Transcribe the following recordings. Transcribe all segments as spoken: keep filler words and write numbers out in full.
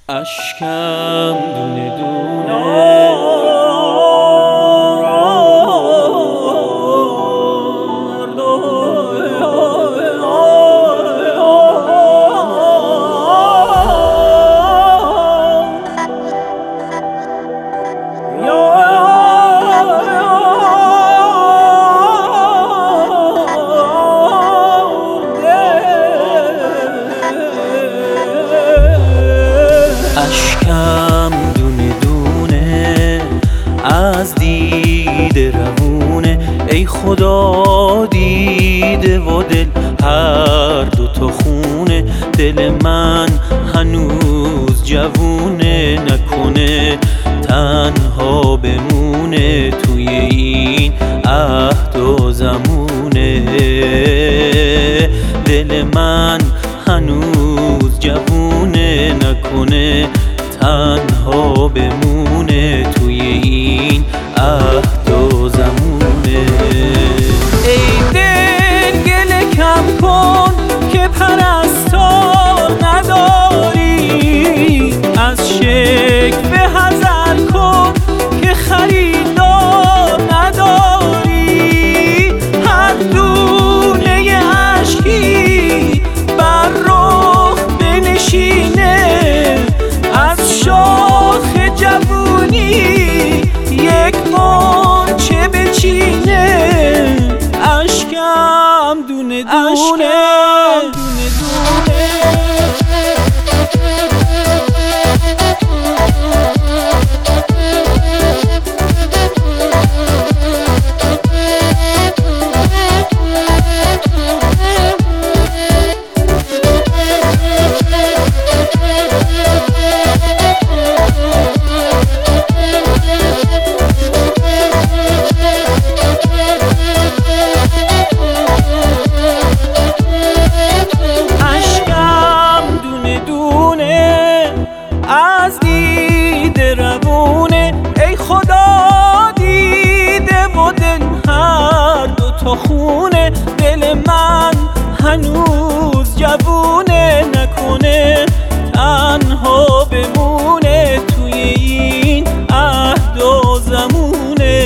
اشکم دونه دونه اشکم دونه دونه از دیده روونه، ای خدا دیده و دل هر دو تا خونه. دل من هنوز جوونه، نکنه تنها بمونه توی این عهد و زمونه. دل من هنوز جوونه، نکنه تنها بمونه توی این عهد و زمونه. ای دل گله کم کن که پرستار نداری، از شکوه حذر کن که خریدار نداری. هر دونه اشکی بر رخ بنشینه، از شاخ جوونی یک غنچه بچینه. اشکم دونه دونه از دیده روونه، ای خدا دیده و دل هر دو تا خونه. دل من هنوز جوونه، نکنه تنها بمونه توی این عهد و زمونه.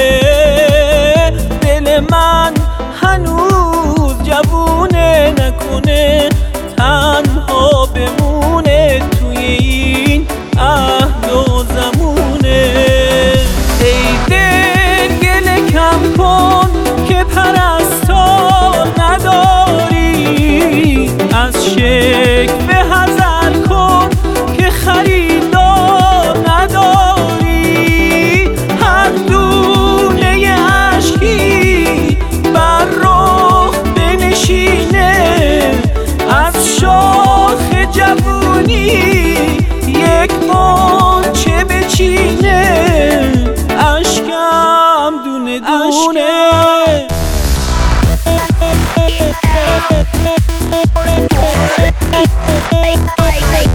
دل من هنوز جوونه، نکنه تنها بمونه توی این عهد و زمونه. ای دل گله کم کن که پرستار نداری، از شکوه حذر کن که خریدار نداری. هر دونه اشکی بر رخ بنشینه، از شاخ جوونی یک غنچه بچینه. اشکم دونه دونه